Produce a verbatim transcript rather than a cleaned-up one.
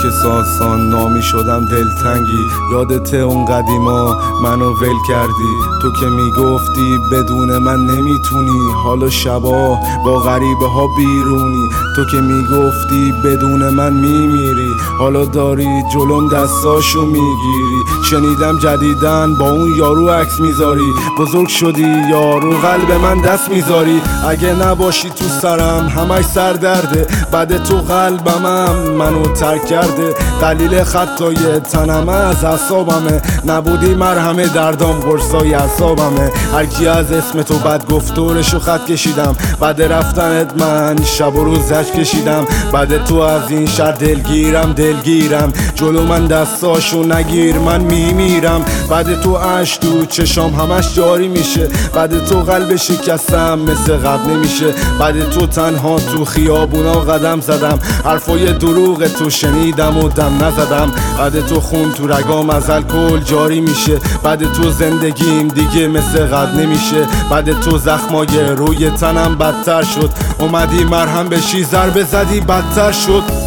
که ساسان نامی شدم دلتنگی. یادت اون قدیما منو ول کردی، تو که میگفتی بدون من نمیتونی. حالا شبا با غریبه ها بیرونی، تو که میگفتی بدون من میمیری. حالا داری جلوم دستاشو میگیری. شنیدم جدیدن با اون یارو عکس میذاری. بزرگ شدی یارو قلب من دست میذاری. اگه نباشی تو سرم همش سر درده، بعد تو قلبمم منو ترک کرده. دلیل خطای تنم از اعصابمه، نبودی مرهم دردام قرصای اعصابمه. هرکی از اسم تو بد گفت دورشو خط کشیدم، بعد رفتنت من شب و روز زج کشیدم. بعد تو از این شهر دلگیرم دلگیرم، جلو من دستاشو نگیر من میمیرم. بعد تو عشق تو چشام همش جاری میشه، بعد تو قلب شکستم مثل قبل نمیشه. بعد تو تنها تو خیابونا قدم زدم، حرفای دروغ تو شنیدم و دم نزدم. بعد تو خون تو رگام از الکل جاری میشه، بعد تو زندگیم دیگه مثل قبل نمیشه. بعد تو زخمای روی تنم بدتر شد، اومدی مرهم بشی ضربه زدی بدتر شد.